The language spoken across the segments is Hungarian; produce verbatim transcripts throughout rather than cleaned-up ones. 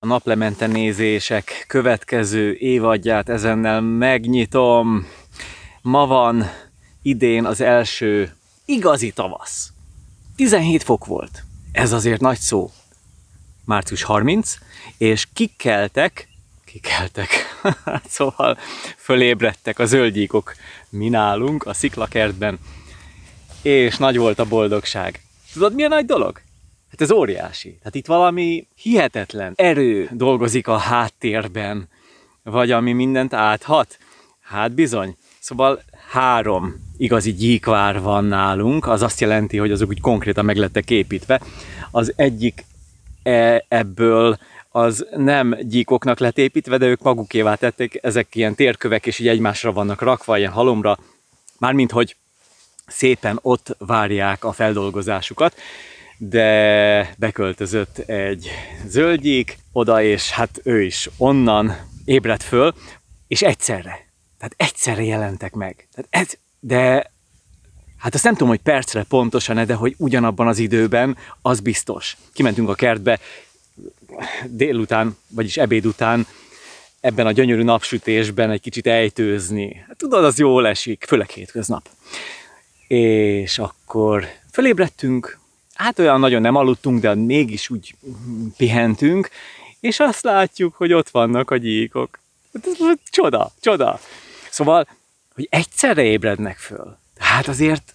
A naplemente nézések következő évadját ezennel megnyitom. Ma van idén az első igazi tavasz. tizenhét fok volt. Ez azért nagy szó. március harmincadika, és kikeltek, kikeltek, szóval fölébredtek a zöldgyíkok mi nálunk a sziklakertben, és nagy volt a boldogság. Tudod, mi a nagy dolog? Hát ez óriási. Tehát itt valami hihetetlen erő dolgozik a háttérben, vagy ami mindent áthat. Hát bizony. Szóval három igazi gyíkvár van nálunk, az azt jelenti, hogy azok úgy konkrétan meg lettek építve. Az egyik e- ebből az nem gyíkoknak lett építve, de ők magukévá tették, ezek ilyen térkövek, és így egymásra vannak rakva, ilyen halomra, mármint hogy szépen ott várják a feldolgozásukat. De beköltözött egy zöldgyík oda, és hát ő is onnan ébredt föl, és egyszerre, tehát egyszerre jelentek meg. Tehát ez, de hát azt nem tudom, hogy percre pontosan, de hogy ugyanabban az időben, az biztos. Kimentünk a kertbe délután, vagyis ebéd után, ebben a gyönyörű napsütésben egy kicsit ejtőzni. Hát tudod, az jól esik, főleg hétköznap. És akkor fölébredtünk, hát olyan nagyon nem aludtunk, de mégis úgy pihentünk, és azt látjuk, hogy ott vannak a gyíkok. Csoda, csoda. Szóval, hogy egyszerre ébrednek föl. Hát azért,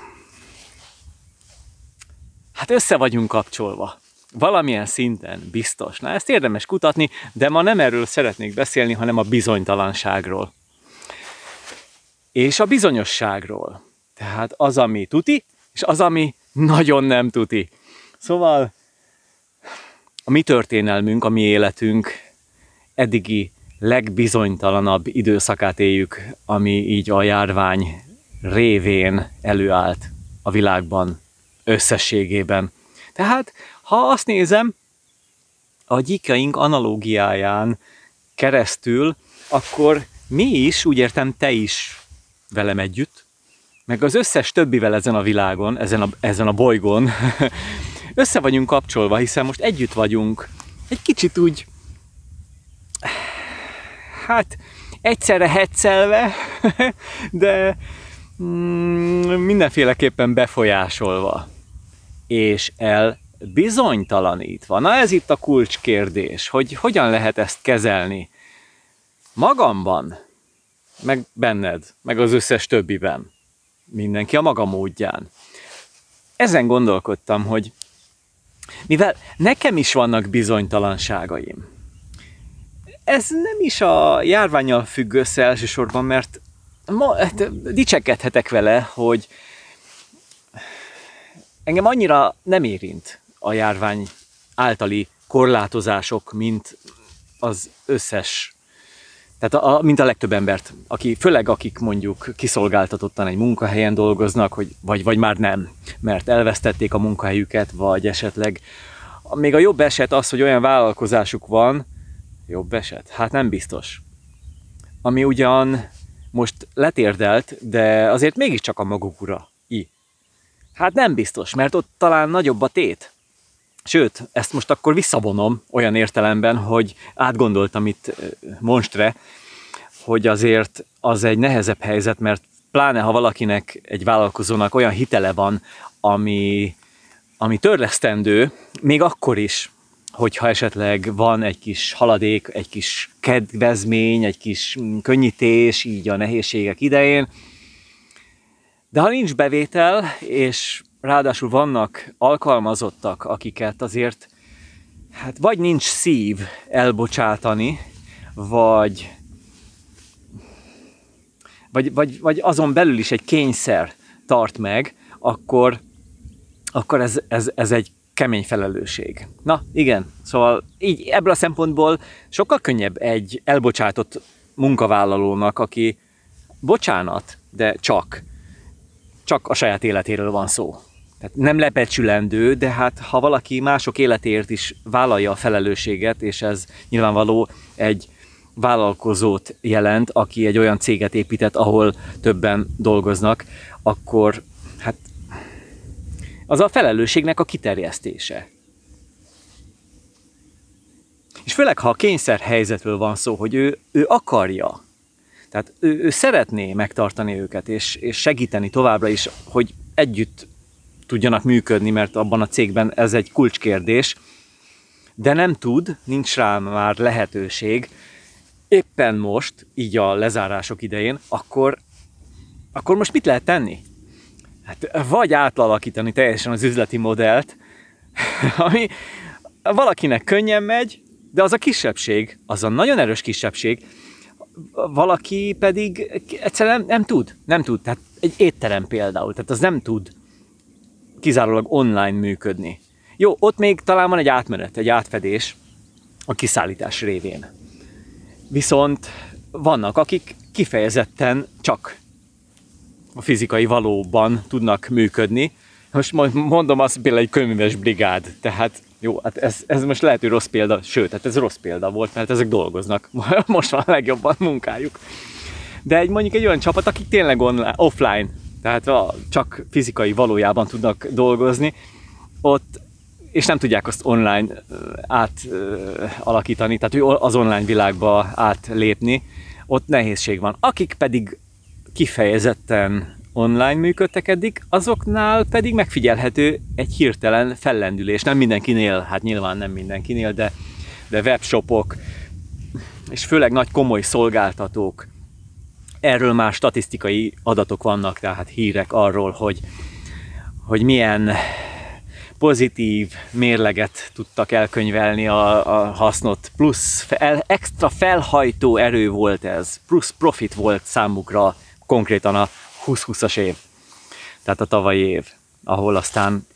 hát össze vagyunk kapcsolva. Valamilyen szinten biztos. Na, ezt érdemes kutatni, de ma nem erről szeretnék beszélni, hanem a bizonytalanságról. És a bizonyosságról. Tehát az, ami tuti, és az, ami nagyon nem tuti. Szóval a mi történelmünk, a mi életünk eddigi legbizonytalanabb időszakát éljük, ami így a járvány révén előállt a világban összességében. Tehát, ha azt nézem, a gyíkaink analógiáján keresztül, akkor mi is, úgy értem, te is velem együtt, meg az összes többivel ezen a világon, ezen a, ezen a bolygón össze vagyunk kapcsolva, hiszen most együtt vagyunk. Egy kicsit úgy, hát egyszerre heccelve, de mm, mindenféleképpen befolyásolva. És elbizonytalanítva. Na ez itt a kulcskérdés, hogy hogyan lehet ezt kezelni. Magamban, meg benned, meg az összes többiben. Mindenki a maga módján. Ezen gondolkodtam, hogy mivel nekem is vannak bizonytalanságaim, ez nem is a járvánnyal függ össze elsősorban, mert ma, hát, dicsekedhetek vele, hogy engem annyira nem érint a járvány általi korlátozások, mint az összes, tehát a, mint a legtöbb embert, aki, főleg akik mondjuk kiszolgáltatottan egy munkahelyen dolgoznak, hogy, vagy, vagy már nem, mert elvesztették a munkahelyüket, vagy esetleg még a jobb eset az, hogy olyan vállalkozásuk van, jobb eset? Hát nem biztos. Ami ugyan most letérdelt, de azért mégiscsak a maguk ura. I. Hát nem biztos, mert ott talán nagyobb a tét. Sőt, ezt most akkor visszavonom olyan értelemben, hogy átgondoltam itt monstre, hogy azért az egy nehezebb helyzet, mert pláne ha valakinek, egy vállalkozónak olyan hitele van, ami, ami törlesztendő, még akkor is, hogyha esetleg van egy kis haladék, egy kis kedvezmény, egy kis könnyítés így a nehézségek idején. De ha nincs bevétel, és ráadásul vannak alkalmazottak, akiket azért hát vagy nincs szív elbocsátani, vagy, vagy, vagy, vagy azon belül is egy kényszer tart meg, akkor, akkor ez, ez, ez egy kemény felelősség. Na, igen, szóval így ebből a szempontból sokkal könnyebb egy elbocsátott munkavállalónak, aki bocsánat, de csak, csak a saját életéről van szó. Tehát nem lebecsülendő, de hát ha valaki mások életéért is vállalja a felelősséget, és ez nyilvánvaló egy vállalkozót jelent, aki egy olyan céget épített, ahol többen dolgoznak, akkor hát az a felelősségnek a kiterjesztése. És főleg, ha a kényszer helyzetről van szó, hogy ő, ő akarja, tehát ő, ő szeretné megtartani őket, és, és segíteni továbbra is, hogy együtt tudjanak működni, mert abban a cégben ez egy kulcskérdés, de nem tud, nincs rá már lehetőség, éppen most, így a lezárások idején, akkor, akkor most mit lehet tenni? Hát vagy átalakítani teljesen az üzleti modellt, ami valakinek könnyen megy, de az a kisebbség, az a nagyon erős kisebbség, valaki pedig egyszerűen nem, nem tud, nem tud, tehát egy étterem például, tehát az nem tud kizárólag online működni. Jó, ott még talán van egy átmenet, egy átfedés a kiszállítás révén. Viszont vannak, akik kifejezetten csak a fizikai valóban tudnak működni. Most mondom azt, például egy könyves brigád, tehát jó, hát ez, ez most lehet, hogy rossz példa, sőt, hát ez rossz példa volt, mert ezek dolgoznak, most van a legjobban munkájuk. De egy, mondjuk egy olyan csapat, akik tényleg online, offline, tehát a, csak fizikai valójában tudnak dolgozni, ott, és nem tudják azt online átalakítani, tehát az online világba átlépni, ott nehézség van. Akik pedig kifejezetten online működtek eddig, azoknál pedig megfigyelhető egy hirtelen fellendülés. Nem mindenkinél, hát nyilván nem mindenkinél, de, de webshopok, és főleg nagy komoly szolgáltatók, erről már statisztikai adatok vannak, tehát hírek arról, hogy, hogy milyen pozitív mérleget tudtak elkönyvelni a, a hasznot, plusz fel, extra felhajtó erő volt ez, plusz profit volt számukra konkrétan a húsz-húszas év, tehát a tavalyi év, ahol aztán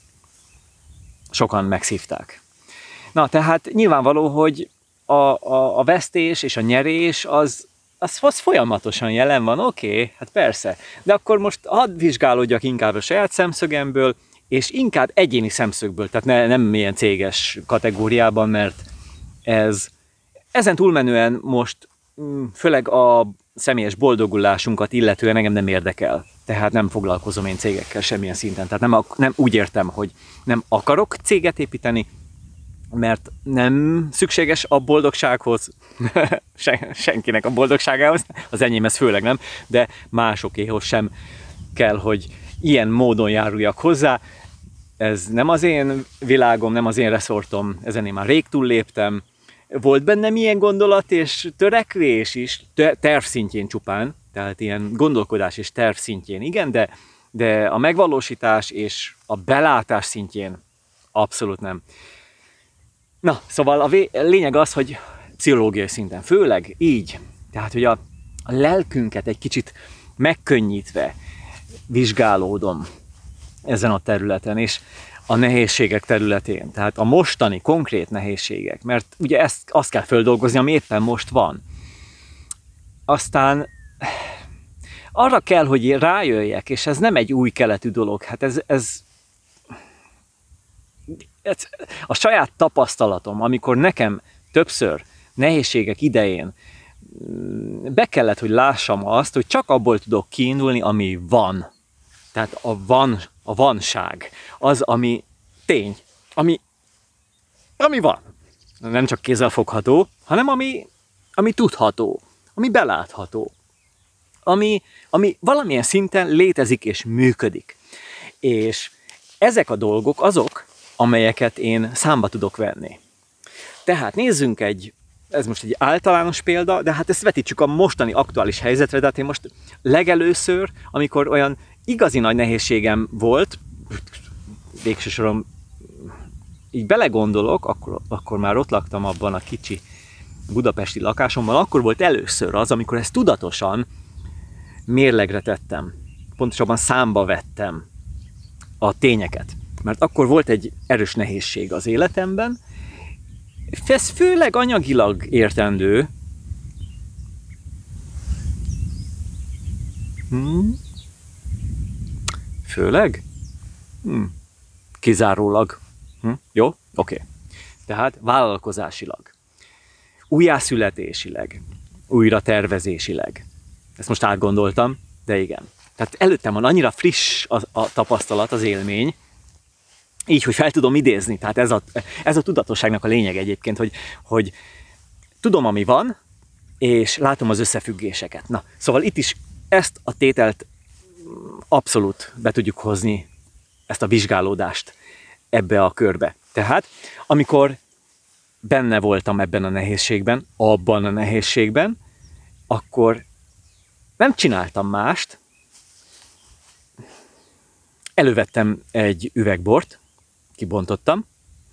sokan megszívták. Na, tehát nyilvánvaló, hogy a, a, a vesztés és a nyerés az, az, az folyamatosan jelen van, oké, okay, hát persze, de akkor most hadd vizsgálódjak inkább a saját szemszögemből, és inkább egyéni szemszögből, tehát ne, nem ilyen céges kategóriában, mert ez ezen túlmenően most főleg a személyes boldogulásunkat illetően engem nem érdekel. Tehát nem foglalkozom én cégekkel semmilyen szinten. Tehát nem, nem úgy értem, hogy nem akarok céget építeni, mert nem szükséges a boldogsághoz, Sen, senkinek a boldogságához, az enyémhez főleg nem, de másokéhoz sem kell, hogy ilyen módon járuljak hozzá. Ez nem az én világom, nem az én reszortom, ezen én már rég túlléptem. Volt bennem ilyen gondolat és törekvés is, terv szintjén csupán, tehát ilyen gondolkodás és terv szintjén, igen, de, de a megvalósítás és a belátás szintjén abszolút nem. Na, szóval a vé- lényeg az, hogy pszichológiai szinten, főleg így, tehát hogy a, a lelkünket egy kicsit megkönnyítve vizsgálódom ezen a területen, és a nehézségek területén, tehát a mostani konkrét nehézségek, mert ugye ezt azt kell földolgozni, ami éppen most van. Aztán arra kell, hogy rájöjjek, és ez nem egy új keletű dolog, hát ez, ez, ez a saját tapasztalatom, amikor nekem többször nehézségek idején be kellett, hogy lássam azt, hogy csak abból tudok kiindulni, ami van. Tehát a van, a vanság, az, ami tény, ami, ami van. Nem csak kézzelfogható, hanem ami, ami tudható, ami belátható, ami, ami valamilyen szinten létezik és működik. És ezek a dolgok azok, amelyeket én számba tudok venni. Tehát nézzünk egy, ez most egy általános példa, de hát ezt vetítsük a mostani aktuális helyzetre, de hát én most legelőször, amikor olyan igazi nagy nehézségem volt, végső soron így belegondolok, akkor, akkor már ott laktam abban a kicsi budapesti lakásomban, akkor volt először az, amikor ezt tudatosan mérlegre tettem. Pontosabban számba vettem a tényeket. Mert akkor volt egy erős nehézség az életemben, ez főleg anyagilag értendő. Hmm. Főleg? Hmm. Kizárólag. Hm? Jó? Oké. Okay. Tehát vállalkozásilag, újjászületésileg, újra tervezésileg. Ezt most átgondoltam, de igen. Tehát előttem van annyira friss a, a tapasztalat, az élmény, így, hogy fel tudom idézni. Tehát ez a, ez a tudatosságnak a lényeg egyébként, hogy, hogy tudom, ami van, és látom az összefüggéseket. Na, szóval itt is ezt a tételt abszolút be tudjuk hozni, ezt a vizsgálódást ebbe a körbe. Tehát, amikor benne voltam ebben a nehézségben, abban a nehézségben, akkor nem csináltam mást. Elővettem egy üvegbort, kibontottam,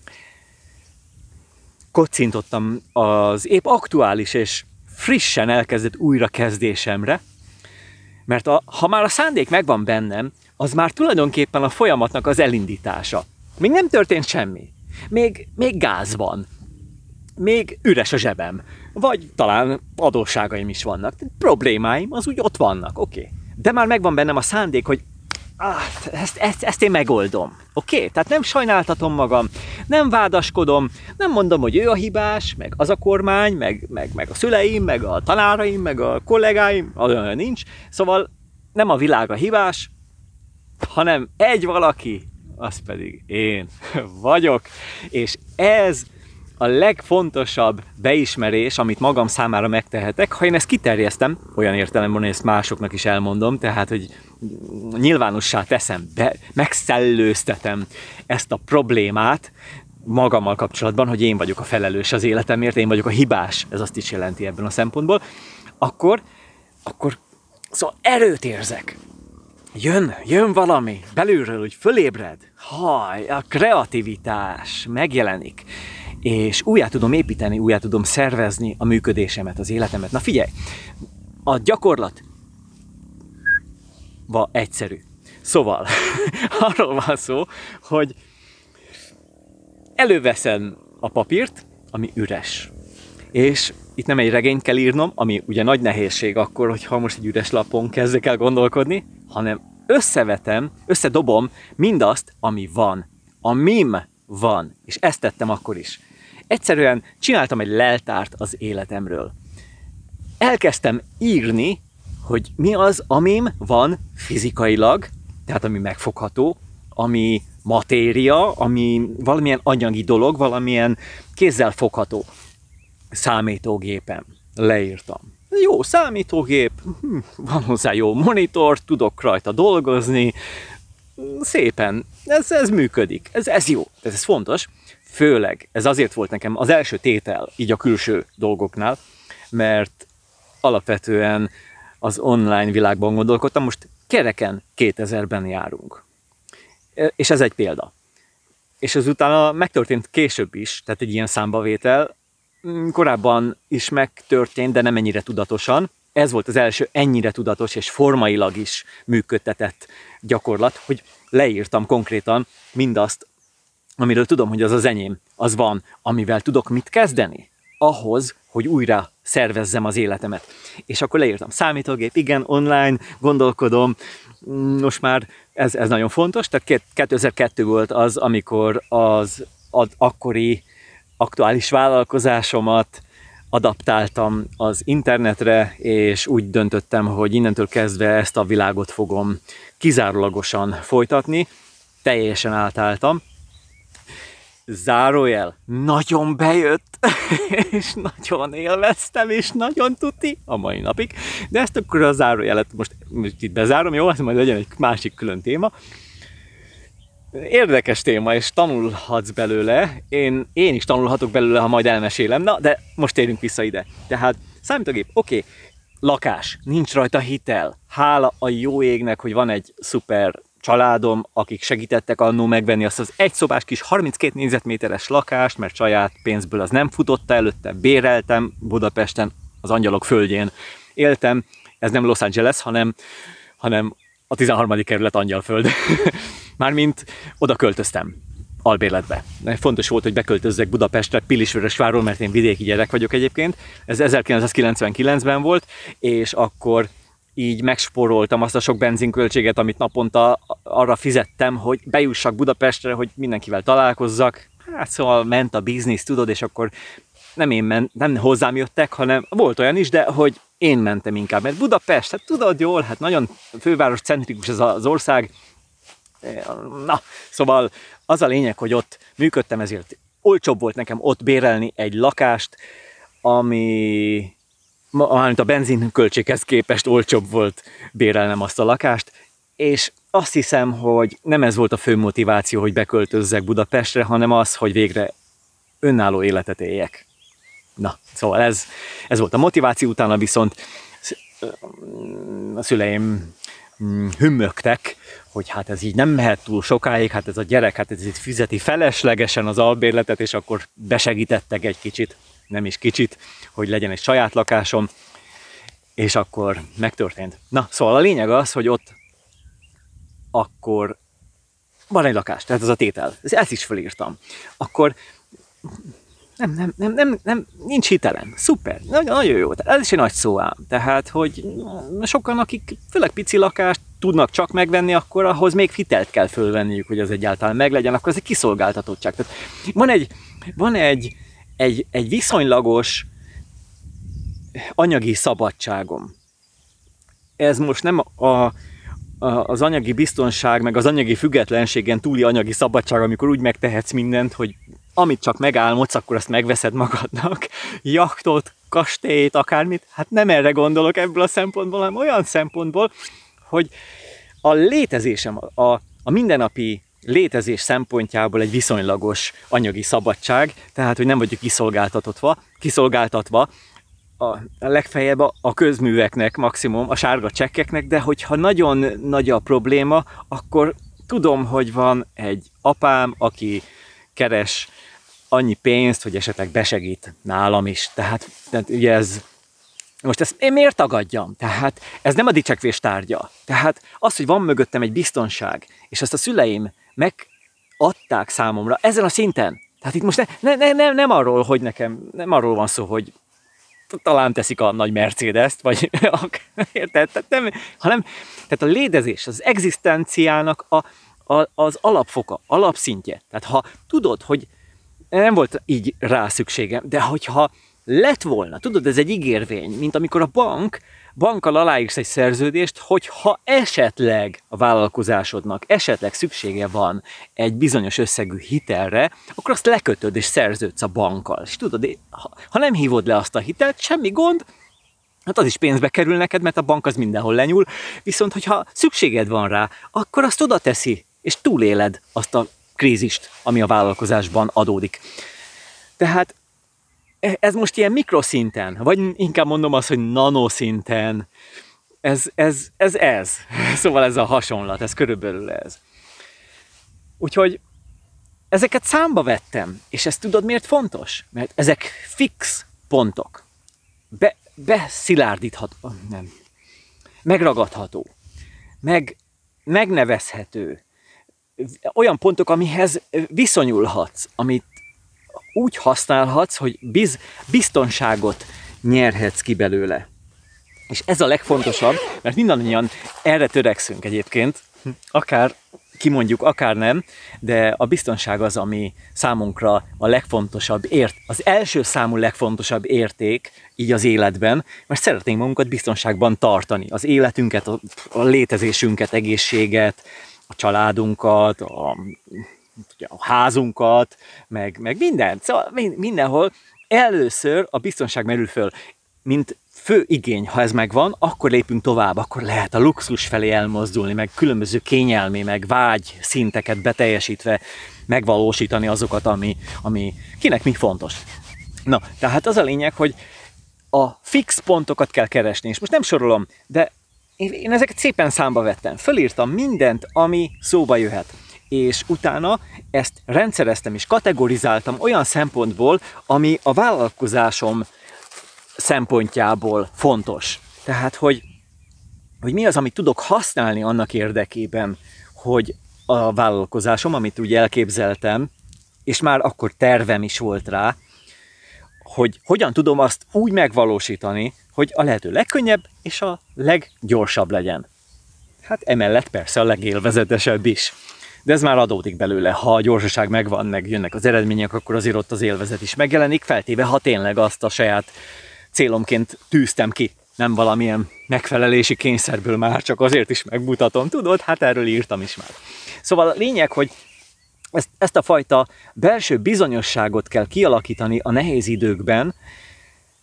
kocintottam az épp aktuális és frissen elkezdett újrakezdésemre, mert a, ha már a szándék megvan bennem, az már tulajdonképpen a folyamatnak az elindítása. Még nem történt semmi. Még, még gáz van. Még üres a zsebem. Vagy talán adósságaim is vannak. Problémáim az úgy ott vannak, oké. Okay. De már megvan bennem a szándék, hogy ah, ezt, ezt, ezt én megoldom. Oké? Okay? Tehát nem sajnáltatom magam, nem vádaskodom, nem mondom, hogy ő a hibás, meg az a kormány, meg, meg, meg a szüleim, meg a tanáraim, meg a kollégáim, olyan nincs. Szóval nem a világ a hibás, hanem egy valaki, az pedig én vagyok. És ez a legfontosabb beismerés, amit magam számára megtehetek, ha én ezt kiterjesztem, olyan értelemben, hogy ezt másoknak is elmondom, tehát, hogy nyilvánossá teszem, be, megszellőztetem ezt a problémát magammal kapcsolatban, hogy én vagyok a felelős az életemért, én vagyok a hibás, ez azt is jelenti ebben a szempontból, akkor, akkor szóval erőt érzek. Jön, jön valami belülről, hogy fölébred. Haj, a kreativitás megjelenik. És újjá tudom építeni, újjá tudom szervezni a működésemet, az életemet. Na figyelj, a gyakorlat va egyszerű. Szóval, arról van szó, hogy előveszem a papírt, ami üres. És itt nem egy regényt kell írnom, ami ugye nagy nehézség akkor, hogyha most egy üres lapon kezdek el gondolkodni, hanem összevetem, összedobom mindazt, ami van. Amim van. És ezt tettem akkor is. Egyszerűen csináltam egy leltárt az életemről. Elkezdtem írni, hogy mi az, amim van fizikailag, tehát ami megfogható, ami matéria, ami valamilyen anyagi dolog, valamilyen kézzel fogható. Számítógépen leírtam. Jó számítógép, van hozzá jó monitor, tudok rajta dolgozni, szépen, ez, ez működik, ez, ez jó, ez, ez fontos. Főleg, ez azért volt nekem az első tétel, így a külső dolgoknál, mert alapvetően az online világban gondolkodtam, most kereken kétezerben járunk. És ez egy példa. És ez utána megtörtént később is, tehát egy ilyen számbavétel, korábban is megtörtént, de nem ennyire tudatosan. Ez volt az első ennyire tudatos és formailag is működtetett gyakorlat, hogy leírtam konkrétan mindazt, amiről tudom, hogy az az enyém, az van, amivel tudok mit kezdeni, ahhoz, hogy újra szervezzem az életemet. És akkor leírtam, számítógép, igen, online, gondolkodom, most már ez, ez nagyon fontos, tehát kétezer-kettő volt az, amikor az, az akkori aktuális vállalkozásomat adaptáltam az internetre, és úgy döntöttem, hogy innentől kezdve ezt a világot fogom kizárólagosan folytatni, teljesen átálltam. Zárójel, nagyon bejött, és nagyon élveztem, és nagyon tuti a mai napig, de ezt akkor a zárójelet most, most itt bezárom, jó? Ez majd legyen egy másik külön téma. Érdekes téma, és tanulhatsz belőle, én, én is tanulhatok belőle, ha majd elmesélem, na, de most térjünk vissza ide. Tehát számítógép, oké, okay. Lakás, nincs rajta hitel, hála a jó égnek, hogy van egy szuper családom, akik segítettek annó megvenni azt az egyszobás kis harminckét négyzetméteres lakást, mert saját pénzből az nem futotta előtte, béreltem Budapesten, az Angyalok földjén éltem, ez nem Los Angeles, hanem, hanem a tizenharmadik kerület Angyalföld. Mármint oda költöztem, albérletbe. Fontos volt, hogy beköltözzek Budapestre, Pilisvörösvárról, mert én vidéki gyerek vagyok egyébként. Ez ezerkilencszázkilencvenkilencben volt, és akkor így megspóroltam azt a sok benzinköltséget, amit naponta arra fizettem, hogy bejussak Budapestre, hogy mindenkivel találkozzak. Hát szóval ment a biznisz, tudod, és akkor nem én ment, nem hozzám jöttek, hanem volt olyan is, de hogy én mentem inkább, mert Budapest, hát tudod jól, hát nagyon főváros centrikus ez az ország. Na, szóval az a lényeg, hogy ott működtem, ezért olcsóbb volt nekem ott bérelni egy lakást, ami mármint a benzinköltséghez képest olcsóbb volt bérelnem azt a lakást, és azt hiszem, hogy nem ez volt a fő motiváció, hogy beköltözzek Budapestre, hanem az, hogy végre önálló életet éljek. Na, szóval ez, ez volt a motiváció, utána viszont a szüleim hümmögtek, hogy hát ez így nem mehet túl sokáig, hát ez a gyerek, hát ez itt fizeti feleslegesen az albérletet, és akkor besegítettek egy kicsit, nem is kicsit, hogy legyen egy saját lakásom, és akkor megtörtént. Na, szóval a lényeg az, hogy ott akkor van egy lakás, tehát az a tétel, ezt is felírtam. Akkor nem, nem, nem, nem, nem, nincs hitelem. Szuper, nagyon, nagyon jó. Ez is egy nagy szó ám. Tehát, hogy sokan, akik főleg pici lakást tudnak csak megvenni, akkor ahhoz még hitelt kell fölvenniük, hogy az egyáltalán meglegyen, akkor ez egy kiszolgáltatottság. Tehát van egy, van egy, egy, egy viszonylagos anyagi szabadságom. Ez most nem a, az anyagi biztonság, meg az anyagi függetlenségen túli anyagi szabadság, amikor úgy megtehetsz mindent, hogy amit csak megálmodsz, akkor azt megveszed magadnak. Jachtot, kastélyt, akármit. Hát nem erre gondolok ebből a szempontból, hanem olyan szempontból, hogy a létezésem, a, a mindennapi létezés szempontjából egy viszonylagos anyagi szabadság, tehát, hogy nem vagyok kiszolgáltatva, kiszolgáltatva a legfeljebb a közműveknek, maximum a sárga csekkeknek, de hogyha nagyon nagy a probléma, akkor tudom, hogy van egy apám, aki keres annyi pénzt, hogy esetleg besegít nálam is. Tehát, tehát ugye ez, most ezt én miért tagadjam? Tehát ez nem a dicsekvés tárgya. Tehát az, hogy van mögöttem egy biztonság, és ezt a szüleim megadták számomra ezen a szinten. Tehát itt most ne, ne, ne, nem arról, hogy nekem, nem arról van szó, hogy talán teszik a nagy Mercedes-t, vagy érted? Tehát nem, hanem tehát a létezés, az egzisztenciának a, a, az alapfoka, alapszintje. Tehát ha tudod, hogy nem volt így rá szükségem, de hogyha lett volna, tudod, ez egy ígérvény, mint amikor a bank, bankkal aláírsz egy szerződést, hogyha esetleg a vállalkozásodnak esetleg szüksége van egy bizonyos összegű hitelre, akkor azt lekötöd és szerződsz a bankkal. És tudod, ha, ha nem hívod le azt a hitelt, semmi gond, hát az is pénzbe kerül neked, mert a bank az mindenhol lenyúl, viszont hogyha szükséged van rá, akkor azt oda teszi, és túléled azt a krízist, ami a vállalkozásban adódik. Tehát ez most ilyen mikroszinten, vagy inkább mondom azt, hogy nanoszinten, ez ez, ez ez. Szóval ez a hasonlat, ez körülbelül ez. Úgyhogy ezeket számba vettem, és ezt tudod miért fontos? Mert ezek fix pontok. Be, beszilárdítható, nem, megragadható, meg, megnevezhető, olyan pontok, amihez viszonyulhatsz, amit úgy használhatsz, hogy biz, biztonságot nyerhetsz ki belőle. És ez a legfontosabb, mert mindannyian erre törekszünk egyébként, akár kimondjuk, akár nem, de a biztonság az, ami számunkra a legfontosabb ért, az első számú legfontosabb érték így az életben, mert szeretnénk magunkat biztonságban tartani, az életünket, a, a létezésünket, egészséget, a családunkat, a, a házunkat, meg, meg mindent, szóval mindenhol először a biztonság merül föl, mint fő igény, ha ez megvan, akkor lépünk tovább, akkor lehet a luxus felé elmozdulni, meg különböző kényelmi, meg vágy szinteket beteljesítve megvalósítani azokat, ami, ami kinek mi fontos. Na, tehát az a lényeg, hogy a fix pontokat kell keresni, és most nem sorolom, de én, én ezeket szépen számba vettem, fölírtam mindent, ami szóba jöhet. És utána ezt rendszereztem és kategorizáltam olyan szempontból, ami a vállalkozásom szempontjából fontos. Tehát, hogy, hogy mi az, amit tudok használni annak érdekében, hogy a vállalkozásom, amit úgy elképzeltem, és már akkor tervem is volt rá, hogy hogyan tudom azt úgy megvalósítani, hogy a lehető legkönnyebb és a leggyorsabb legyen. Hát emellett persze a legélvezetesebb is. De ez már adódik belőle, ha a gyorsaság megvan, meg jönnek az eredmények, akkor azért ott az élvezet is megjelenik, feltéve, ha tényleg azt a saját célomként tűztem ki, nem valamilyen megfelelési kényszerből már csak azért is megmutatom, tudod, hát erről írtam is már. Szóval a lényeg, hogy ezt, ezt a fajta belső bizonyosságot kell kialakítani a nehéz időkben,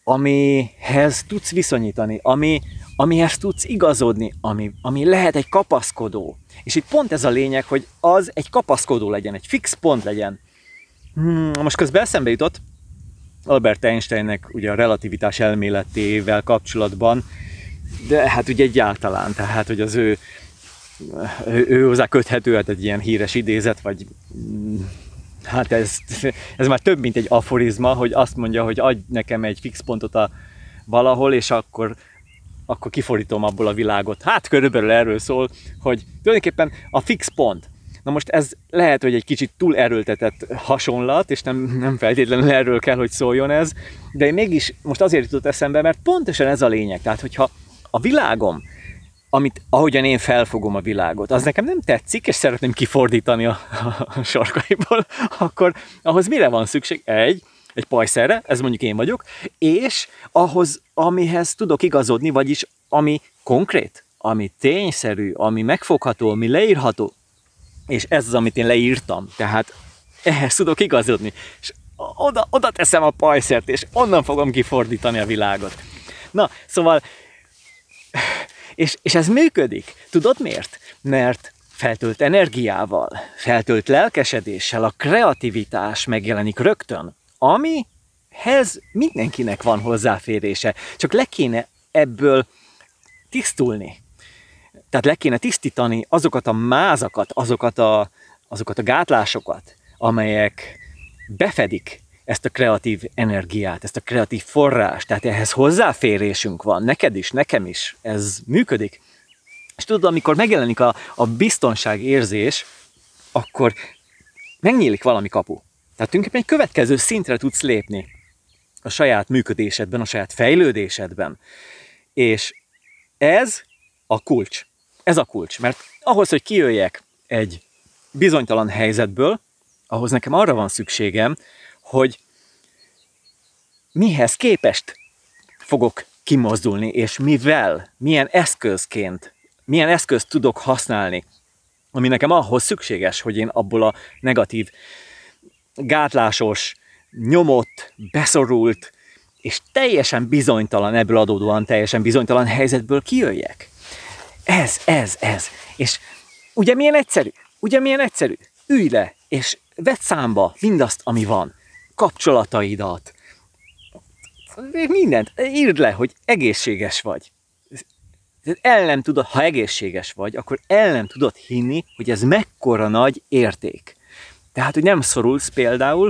amihez tudsz viszonyítani, ami, amihez tudsz igazodni, ami, ami lehet egy kapaszkodó. És itt pont ez a lényeg, hogy az egy kapaszkodó legyen, egy fix pont legyen. Hmm, most közben eszembe jutott Albert Einsteinnek ugye a relativitás elméletével kapcsolatban, de hát ugye egyáltalán, tehát hogy az ő, ő, ő hozzá köthető, hát egy ilyen híres idézet, vagy hát ez, ez már több, mint egy aforizma, hogy azt mondja, hogy adj nekem egy fix pontot a valahol, és akkor, akkor kifordítom abból a világot. Hát körülbelül erről szól, hogy tulajdonképpen a fix pont. Na most ez lehet, hogy egy kicsit túl erőltetett hasonlat, és nem, nem feltétlenül erről kell, hogy szóljon ez, de én mégis most azért jutott eszembe, mert pontosan ez a lényeg. Tehát, hogyha a világom, amit, ahogyan én felfogom a világot, az nekem nem tetszik, és szeretném kifordítani a, a, a sarkaiból, akkor ahhoz mire van szükség? Egy, egy pajszerre, ez mondjuk én vagyok, és ahhoz, amihez tudok igazodni, vagyis ami konkrét, ami tényszerű, ami megfogható, ami leírható, és ez az, amit én leírtam, tehát ehhez tudok igazodni, és oda, oda teszem a pajszert, és onnan fogom kifordítani a világot. Na, szóval, és, és ez működik. Tudod miért? Mert feltölt energiával, feltölt lelkesedéssel, a kreativitás megjelenik rögtön, amihez mindenkinek van hozzáférése, csak le kéne ebből tisztulni. Tehát le kéne tisztítani azokat a mázakat, azokat a, azokat a gátlásokat, amelyek befedik ezt a kreatív energiát, ezt a kreatív forrást. Tehát ehhez hozzáférésünk van, neked is, nekem is, ez működik. És tudod, amikor megjelenik a, a biztonságérzés, akkor megnyílik valami kapu. Tehát tulajdonképpen egy következő szintre tudsz lépni a saját működésedben, a saját fejlődésedben. És ez a kulcs. Ez a kulcs, mert ahhoz, hogy kijöjjek egy bizonytalan helyzetből, ahhoz nekem arra van szükségem, hogy mihez képest fogok kimozdulni, és mivel, milyen eszközként, milyen eszközt tudok használni, ami nekem ahhoz szükséges, hogy én abból a negatív, gátlásos, nyomott, beszorult, és teljesen bizonytalan, ebből adódóan teljesen bizonytalan helyzetből kijöjjek. Ez, ez, ez. És ugye milyen egyszerű? Ugye milyen egyszerű? Ülj le, és vedd számba mindazt, ami van. Kapcsolataidat. Mindent. Írd le, hogy egészséges vagy. El nem tudod, ha egészséges vagy, akkor el nem tudod hinni, hogy ez mekkora nagy érték. Tehát, hogy nem szorulsz például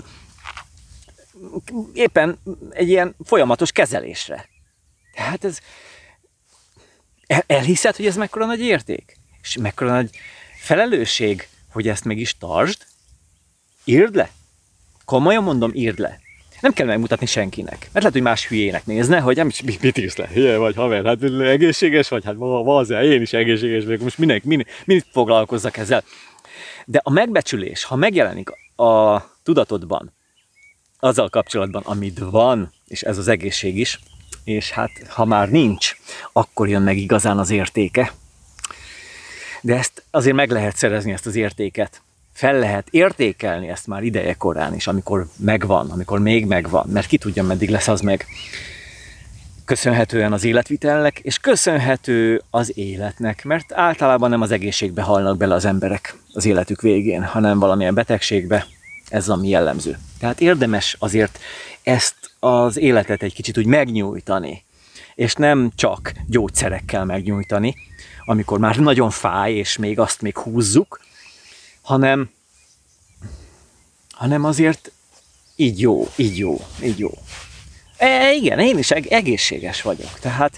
éppen egy ilyen folyamatos kezelésre. Tehát ez... El, elhiszed, hogy ez mekkora nagy érték? És mekkora nagy felelősség, hogy ezt meg is tartsd? Írd le. Komolyan mondom, írd le. Nem kell megmutatni senkinek. Mert lehet, hogy más hülyének nézne, hogy nem, mit, mit írsz le? Hülye vagy, haver, hát egészséges vagy? Hát vazzá, én is egészséges vagyok. Most minek, minek, minek foglalkozzak ezzel? De a megbecsülés, ha megjelenik a tudatodban, azzal kapcsolatban, amit van, és ez az egészség is, és hát ha már nincs, akkor jön meg igazán az értéke. De ezt azért meg lehet szerezni, ezt az értéket. Fel lehet értékelni ezt már ideje korán is, amikor megvan, amikor még megvan, mert ki tudja, meddig lesz az meg. Köszönhetően az életvitelnek, és köszönhető az életnek, mert általában nem az egészségbe halnak bele az emberek az életük végén, hanem valamilyen betegségbe. Ez ami jellemző. Tehát érdemes azért ezt az életet egy kicsit úgy megnyújtani, és nem csak gyógyszerekkel megnyújtani, amikor már nagyon fáj, és még azt még húzzuk, hanem, hanem azért így jó, így jó, így jó. E, igen, én is egészséges vagyok, tehát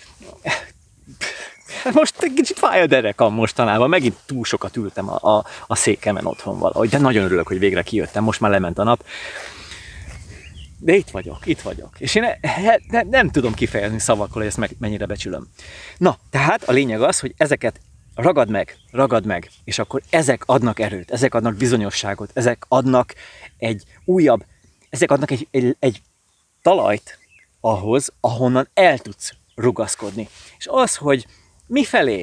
most egy kicsit fáj a derekam mostanában, megint túl sokat ültem a, a, a székemen otthon valahogy, de nagyon örülök, hogy végre kijöttem, most már lement a nap. De itt vagyok, itt vagyok. És én ne, ne, nem tudom kifejezni szavakkal, hogy ezt meg, mennyire becsülöm. Na, tehát a lényeg az, hogy ezeket ragad meg, ragad meg, és akkor ezek adnak erőt, ezek adnak bizonyosságot, ezek adnak egy újabb, ezek adnak egy, egy, egy talajt ahhoz, ahonnan el tudsz rugaszkodni. És az, hogy mifelé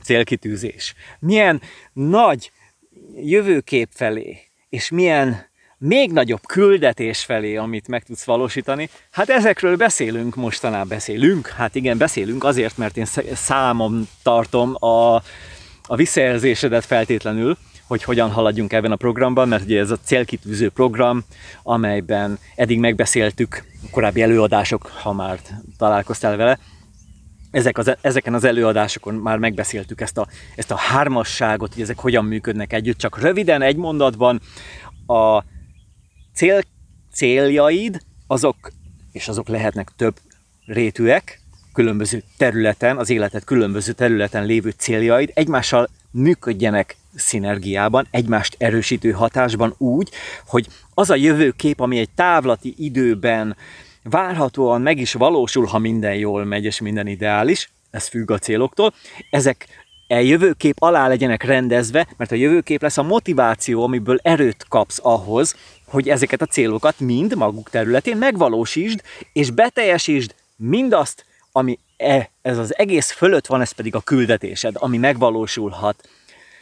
célkitűzés, milyen nagy jövőkép felé, és milyen még nagyobb küldetés felé, amit meg tudsz valósítani, hát ezekről beszélünk mostanában, beszélünk, hát igen, beszélünk azért, mert én számon tartom a, a visszajelzésedet feltétlenül, hogy hogyan haladjunk ebben a programban, mert ugye ez a célkitűző program, amelyben eddig megbeszéltük korábbi előadások, ha már találkoztál vele, Ezek az, ezeken az előadásokon már megbeszéltük ezt a, ezt a hármasságot, hogy ezek hogyan működnek együtt, csak röviden, egy mondatban a cél, céljaid, azok, és azok lehetnek több rétűek, különböző területen, az életed különböző területen lévő céljaid egymással működjenek szinergiában, egymást erősítő hatásban úgy, hogy az a jövőkép, ami egy távlati időben várhatóan meg is valósul, ha minden jól megy és minden ideális, ez függ a céloktól, ezek a jövőkép alá legyenek rendezve, mert a jövőkép lesz a motiváció, amiből erőt kapsz ahhoz, hogy ezeket a célokat mind maguk területén megvalósítsd, és beteljesítsd mindazt, ami e, ez az egész fölött van, ez pedig a küldetésed, ami megvalósulhat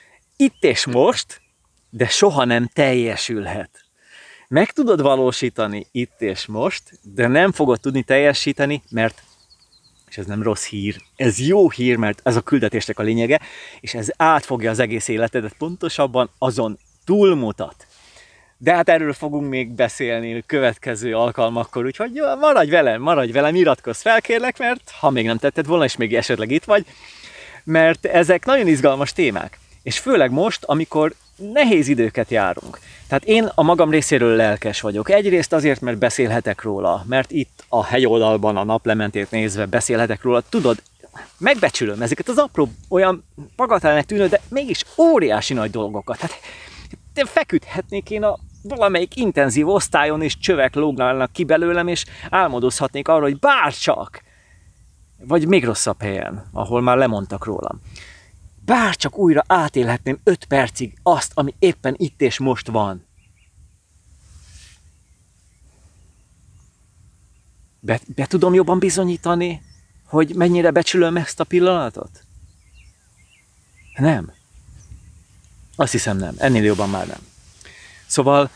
itt és most, de soha nem teljesülhet. Meg tudod valósítani itt és most, de nem fogod tudni teljesíteni, mert, és ez nem rossz hír, ez jó hír, mert ez a küldetésnek a lényege, és ez átfogja az egész életedet, pontosabban azon túlmutat. De hát erről fogunk még beszélni következő alkalmakkor, úgyhogy maradj velem, maradj velem, iratkozz fel, kérlek, mert ha még nem tetted volna, és még esetleg itt vagy, mert ezek nagyon izgalmas témák. És főleg most, amikor nehéz időket járunk. Tehát én a magam részéről lelkes vagyok. Egyrészt azért, mert beszélhetek róla, mert itt a hegyoldalban a naplementét nézve beszélhetek róla. Tudod, megbecsülöm ezeket az apró, olyan bagatelnek tűnő, de mégis óriási nagy dolgokat. Hát feküdhetnék én a valamelyik intenzív osztályon, és csövek lógnának ki belőlem, és álmodozhatnék arra, hogy bárcsak, vagy még rosszabb helyen, ahol már lemondtak rólam. Bárcsak újra átélhetném öt percig azt, ami éppen itt és most van. Be, be tudom jobban bizonyítani, hogy mennyire becsülöm ezt a pillanatot? Nem. Azt hiszem nem. Ennél jobban már nem. Szóval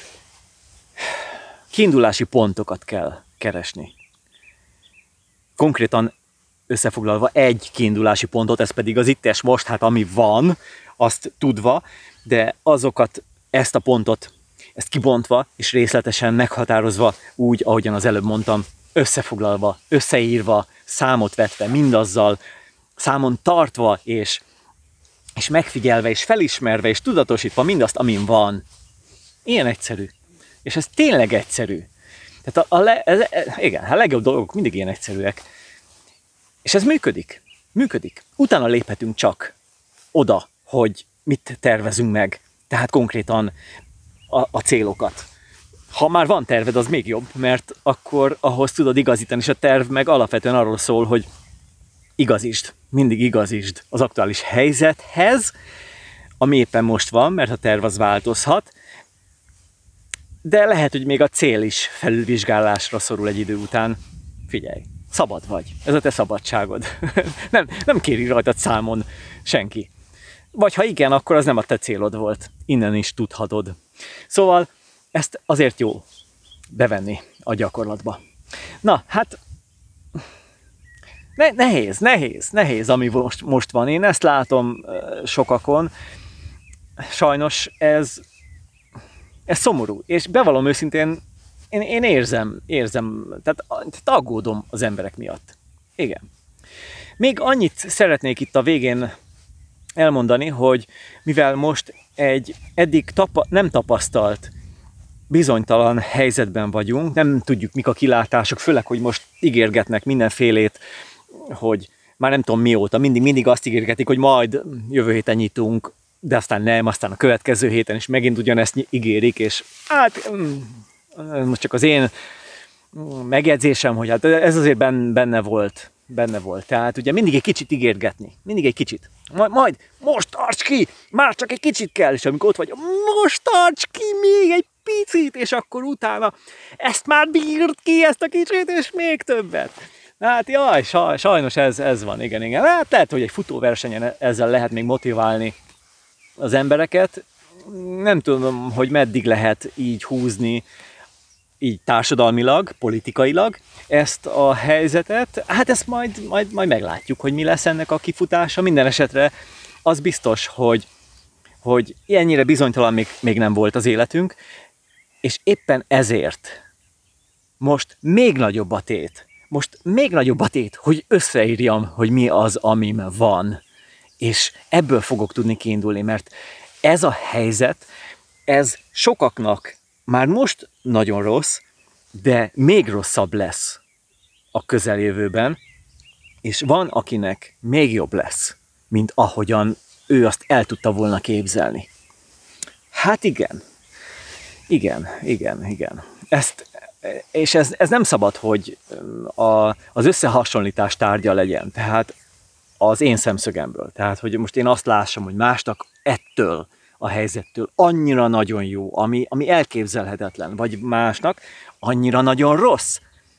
kiindulási pontokat kell keresni. Konkrétan összefoglalva egy kiindulási pontot, ez pedig az itt és most, hát ami van, azt tudva, de azokat, ezt a pontot, ezt kibontva és részletesen meghatározva úgy, ahogyan az előbb mondtam, összefoglalva, összeírva, számot vetve, mindazzal, számon tartva és, és megfigyelve és felismerve és tudatosítva mindazt, amin van. Ilyen egyszerű. És ez tényleg egyszerű. Tehát a, a, le, ez, igen, a legjobb dolgok mindig ilyen egyszerűek. És ez működik. Működik. Utána léphetünk csak oda, hogy mit tervezünk meg. Tehát konkrétan a, a célokat. Ha már van terved, az még jobb, mert akkor ahhoz tudod igazítani, és a terv meg alapvetően arról szól, hogy igazítsd. Mindig igazítsd az aktuális helyzethez, ami éppen most van, mert a terv az változhat, de lehet, hogy még a cél is felülvizsgálásra szorul egy idő után. Figyelj, szabad vagy. Ez a te szabadságod. nem, nem kéri rajtad számon senki. Vagy ha igen, akkor az nem a te célod volt. Innen is tudhatod. Szóval ezt azért jó bevenni a gyakorlatba. Na, hát ne, nehéz, nehéz, nehéz, ami most, most van. Én ezt látom sokakon. Sajnos ez, ez szomorú. És bevallom őszintén, én, én érzem, érzem, tehát, tehát aggódom az emberek miatt. Igen. Még annyit szeretnék itt a végén elmondani, hogy mivel most egy eddig tapa, nem tapasztalt, bizonytalan helyzetben vagyunk, nem tudjuk mik a kilátások, főleg, hogy most ígérgetnek mindenfélét, hogy már nem tudom mióta, mindig, mindig azt ígérgetik, hogy majd jövő héten nyitunk, de aztán nem, aztán a következő héten is megint ugyanezt ígérik, és hát most csak az én megjegyzésem, hogy hát ez azért benne volt, benne volt. Tehát ugye mindig egy kicsit ígérgetni, mindig egy kicsit. Majd, majd most tarts ki, már csak egy kicsit kell, és amikor ott vagy, most tarts ki még egy picit, és akkor utána ezt már bírd ki, ezt a kicsit, és még többet. Hát jaj, sajnos ez, ez van, igen, igen. Hát lehet, hogy egy futóversenyen ezzel lehet még motiválni az embereket, nem tudom, hogy meddig lehet így húzni, így társadalmilag, politikailag ezt a helyzetet. Hát ezt majd, majd, majd meglátjuk, hogy mi lesz ennek a kifutása. Minden esetre az biztos, hogy, hogy ennyire bizonytalan még, még nem volt az életünk, és éppen ezért most még nagyobb a tét. Most még nagyobb a tét, hogy összeírjam, hogy mi az, amim van. És ebből fogok tudni kiindulni, mert ez a helyzet, ez sokaknak már most nagyon rossz, de még rosszabb lesz a közeljövőben, és van, akinek még jobb lesz, mint ahogyan ő azt el tudta volna képzelni. Hát igen, igen, igen, igen. Ezt, és ez, ez nem szabad, hogy a, az összehasonlítás tárgya legyen, tehát az én szemszögemből. Tehát, hogy most én azt lássam, hogy másnak ettől a helyzettől annyira nagyon jó, ami, ami elképzelhetetlen, vagy másnak annyira nagyon rossz.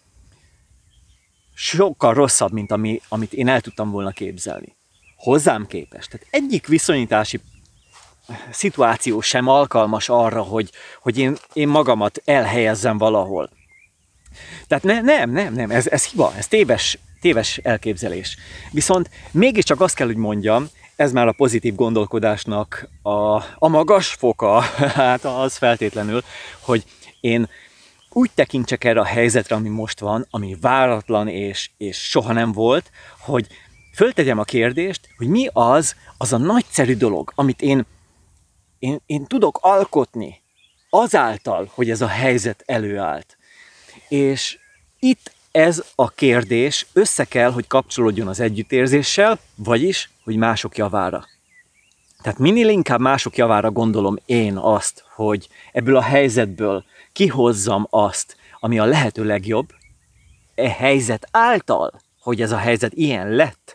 Sokkal rosszabb, mint ami, amit én el tudtam volna képzelni. Hozzám képest. Tehát egyik viszonyítási szituáció sem alkalmas arra, hogy, hogy én, én magamat elhelyezzem valahol. Tehát ne, nem, nem, nem, ez, ez hiba, ez téves, téves elképzelés. Viszont mégiscsak azt kell, hogy mondjam, ez már a pozitív gondolkodásnak a, a magas foka, hát az feltétlenül, hogy én úgy tekintsek erre a helyzetre, ami most van, ami váratlan és, és soha nem volt, hogy föltegyem a kérdést, hogy mi az, az a nagyszerű dolog, amit én, én, én tudok alkotni azáltal, hogy ez a helyzet előállt. És itt ez a kérdés össze kell, hogy kapcsolódjon az együttérzéssel, vagyis, hogy mások javára. Tehát minél inkább mások javára gondolom én azt, hogy ebből a helyzetből kihozzam azt, ami a lehető legjobb, e helyzet által, hogy ez a helyzet ilyen lett,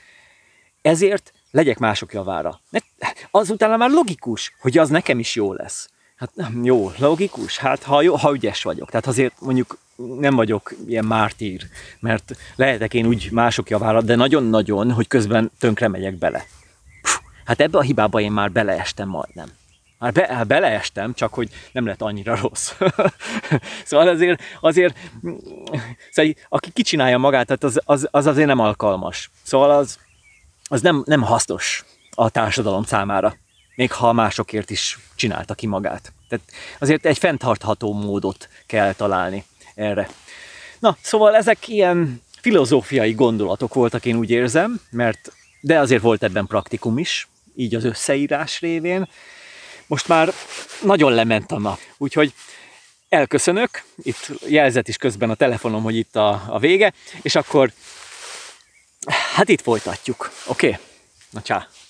ezért legyek mások javára. Azután már logikus, hogy az nekem is jó lesz. Hát jó, logikus, hát ha, jó, ha ügyes vagyok. Tehát azért mondjuk nem vagyok ilyen mártír, mert lehetek én úgy mások javára, de nagyon-nagyon, hogy közben tönkre megyek bele. Puh, hát ebbe a hibába én már beleestem majdnem. Már be, hát beleestem, csak hogy nem lett annyira rossz. Szóval azért, azért szóval, aki kicsinálja magát, tehát az, az, az azért nem alkalmas. Szóval az, az nem, nem hasznos a társadalom számára. Még ha másokért is csinálta ki magát. Tehát azért egy fenntartható módot kell találni erre. Na, szóval ezek ilyen filozófiai gondolatok voltak, én úgy érzem, mert de azért volt ebben praktikum is, így az összeírás révén. Most már nagyon lement a nap, úgyhogy elköszönök, itt jelzett is közben a telefonom, hogy itt a, a vége, és akkor hát itt folytatjuk, oké? Okay? Na csá!